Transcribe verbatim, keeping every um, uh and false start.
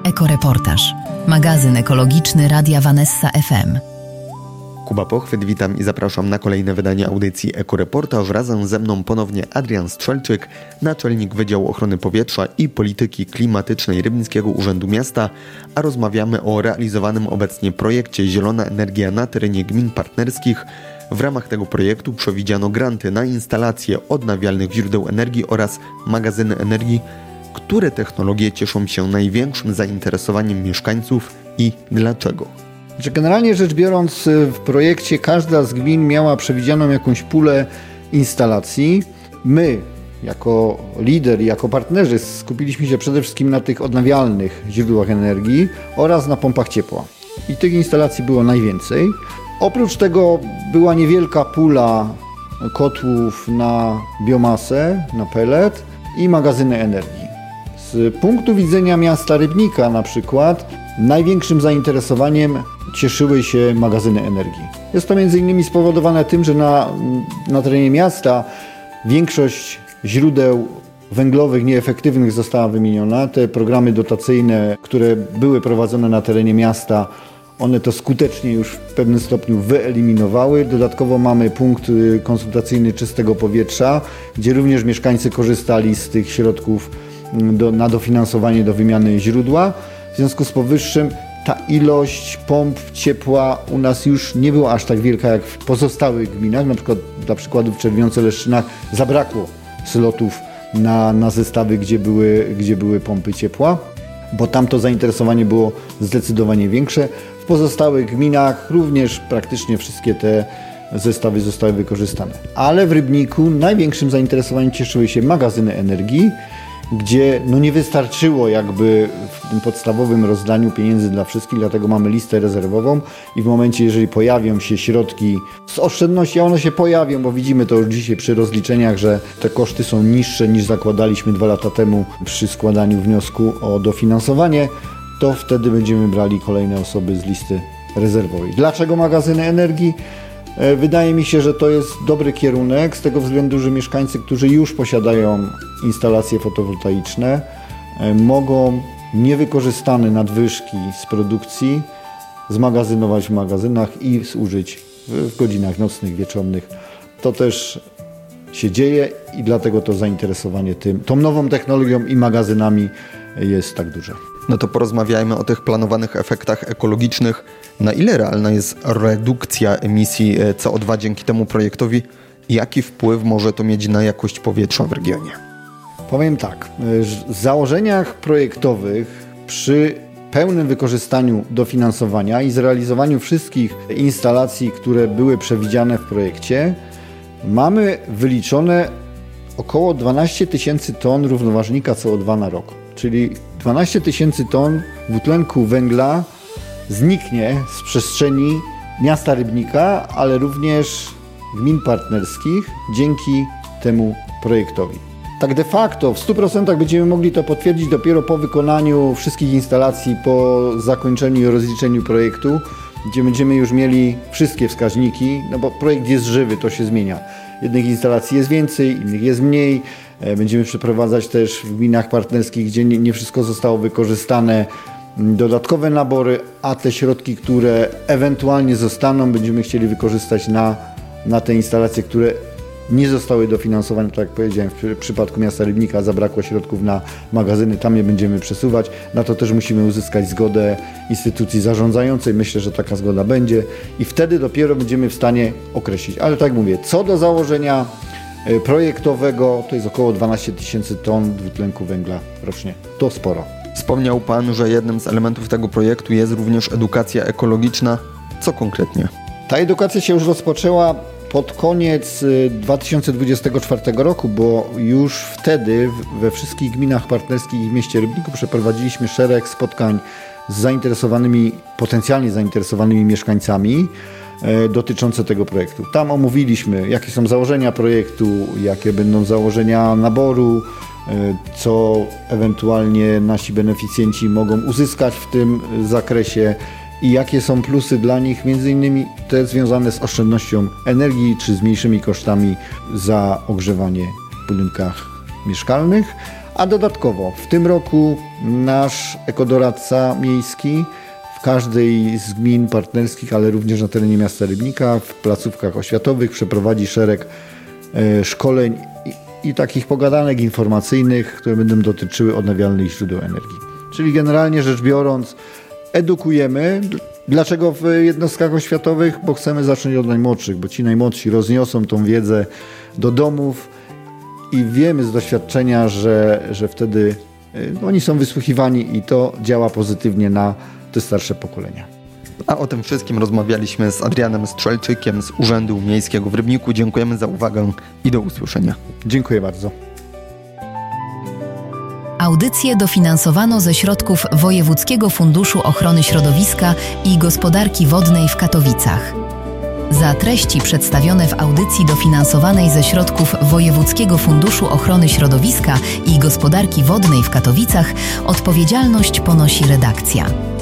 Ekoreportaż. Magazyn ekologiczny Radia Vanessa F M. Kuba Pochwyt, witam i zapraszam na kolejne wydanie audycji Ekoreportaż. Razem ze mną ponownie Adrian Strzelczyk, naczelnik Wydziału Ochrony Powietrza i Polityki Klimatycznej Rybnickiego Urzędu Miasta, a rozmawiamy o realizowanym obecnie projekcie Zielona Energia na terenie gmin partnerskich. W ramach tego projektu przewidziano granty na instalacje odnawialnych źródeł energii oraz magazyny energii. Które technologie cieszą się największym zainteresowaniem mieszkańców i dlaczego? Generalnie rzecz biorąc, w projekcie każda z gmin miała przewidzianą jakąś pulę instalacji. My, jako lider i jako partnerzy, skupiliśmy się przede wszystkim na tych odnawialnych źródłach energii oraz na pompach ciepła. I tych instalacji było najwięcej. Oprócz tego była niewielka pula kotłów na biomasę, na pellet i magazyny energii. Z punktu widzenia miasta Rybnika na przykład największym zainteresowaniem cieszyły się magazyny energii. Jest to między innymi spowodowane tym, że na, na terenie miasta większość źródeł węglowych nieefektywnych została wymieniona. Te programy dotacyjne, które były prowadzone na terenie miasta, one to skutecznie już w pewnym stopniu wyeliminowały. Dodatkowo mamy punkt konsultacyjny czystego powietrza, gdzie również mieszkańcy korzystali z tych środków do, na dofinansowanie do wymiany źródła. W związku z powyższym ta ilość pomp ciepła u nas już nie była aż tak wielka jak w pozostałych gminach. Na przykład dla przykładu w Czerwionce-Leszczynach zabrakło slotów na, na zestawy, gdzie były, gdzie były pompy ciepła, bo tam to zainteresowanie było zdecydowanie większe. W pozostałych gminach również praktycznie wszystkie te zestawy zostały wykorzystane. Ale w Rybniku największym zainteresowaniem cieszyły się magazyny energii, gdzie no nie wystarczyło jakby w tym podstawowym rozdaniu pieniędzy dla wszystkich, dlatego mamy listę rezerwową i w momencie, jeżeli pojawią się środki z oszczędności, a one się pojawią, bo widzimy to już dzisiaj przy rozliczeniach, że te koszty są niższe niż zakładaliśmy dwa lata temu przy składaniu wniosku o dofinansowanie, to wtedy będziemy brali kolejne osoby z listy rezerwowej. Dlaczego magazyny energii? Wydaje mi się, że to jest dobry kierunek z tego względu, że mieszkańcy, którzy już posiadają instalacje fotowoltaiczne, mogą niewykorzystane nadwyżki z produkcji zmagazynować w magazynach i zużyć w godzinach nocnych, wieczornych. To też się dzieje i dlatego to zainteresowanie tym, tą nową technologią i magazynami jest tak duże. No to porozmawiajmy o tych planowanych efektach ekologicznych. Na ile realna jest redukcja emisji C O dwa dzięki temu projektowi? Jaki wpływ może to mieć na jakość powietrza w regionie? Powiem tak, w założeniach projektowych przy pełnym wykorzystaniu dofinansowania i zrealizowaniu wszystkich instalacji, które były przewidziane w projekcie, mamy wyliczone około dwanaście tysięcy ton równoważnika C O dwa na rok, czyli dwanaście tysięcy ton dwutlenku węgla zniknie z przestrzeni miasta Rybnika, ale również gmin partnerskich dzięki temu projektowi. Tak de facto w stu procentach będziemy mogli to potwierdzić dopiero po wykonaniu wszystkich instalacji, po zakończeniu i rozliczeniu projektu, gdzie będziemy już mieli wszystkie wskaźniki, no bo projekt jest żywy, to się zmienia. Jednych instalacji jest więcej, innych jest mniej. Będziemy przeprowadzać też w gminach partnerskich, gdzie nie, nie wszystko zostało wykorzystane, dodatkowe nabory, a te środki, które ewentualnie zostaną, będziemy chcieli wykorzystać na, na te instalacje, które nie zostały dofinansowane. Tak jak powiedziałem, w przypadku miasta Rybnika zabrakło środków na magazyny, tam je będziemy przesuwać. Na to też musimy uzyskać zgodę instytucji zarządzającej. Myślę, że taka zgoda będzie i wtedy dopiero będziemy w stanie określić. Ale tak jak mówię, co do założenia projektowego, to jest około dwanaście tysięcy ton dwutlenku węgla rocznie. To sporo. Wspomniał Pan, że jednym z elementów tego projektu jest również edukacja ekologiczna. Co konkretnie? Ta edukacja się już rozpoczęła pod koniec dwa tysiące dwudziestego czwartego roku, bo już wtedy we wszystkich gminach partnerskich i w mieście Rybniku przeprowadziliśmy szereg spotkań z zainteresowanymi, potencjalnie zainteresowanymi mieszkańcami dotyczące tego projektu. Tam omówiliśmy, jakie są założenia projektu, jakie będą założenia naboru, co ewentualnie nasi beneficjenci mogą uzyskać w tym zakresie i jakie są plusy dla nich, między innymi te związane z oszczędnością energii czy z mniejszymi kosztami za ogrzewanie w budynkach mieszkalnych, A dodatkowo w tym roku nasz ekodoradca miejski w każdej z gmin partnerskich, ale również na terenie miasta Rybnika, w placówkach oświatowych przeprowadzi szereg e, szkoleń i, i takich pogadanek informacyjnych, które będą dotyczyły odnawialnych źródeł energii. Czyli generalnie rzecz biorąc, edukujemy. Dlaczego w jednostkach oświatowych? Bo chcemy zacząć od najmłodszych, bo ci najmłodsi rozniosą tą wiedzę do domów i wiemy z doświadczenia, że, że wtedy oni są wysłuchiwani i to działa pozytywnie na te starsze pokolenia. A o tym wszystkim rozmawialiśmy z Adrianem Strzelczykiem z Urzędu Miejskiego w Rybniku. Dziękujemy za uwagę i do usłyszenia. Dziękuję bardzo. Audycję dofinansowano ze środków Wojewódzkiego Funduszu Ochrony Środowiska i Gospodarki Wodnej w Katowicach. Za treści przedstawione w audycji dofinansowanej ze środków Wojewódzkiego Funduszu Ochrony Środowiska i Gospodarki Wodnej w Katowicach odpowiedzialność ponosi redakcja.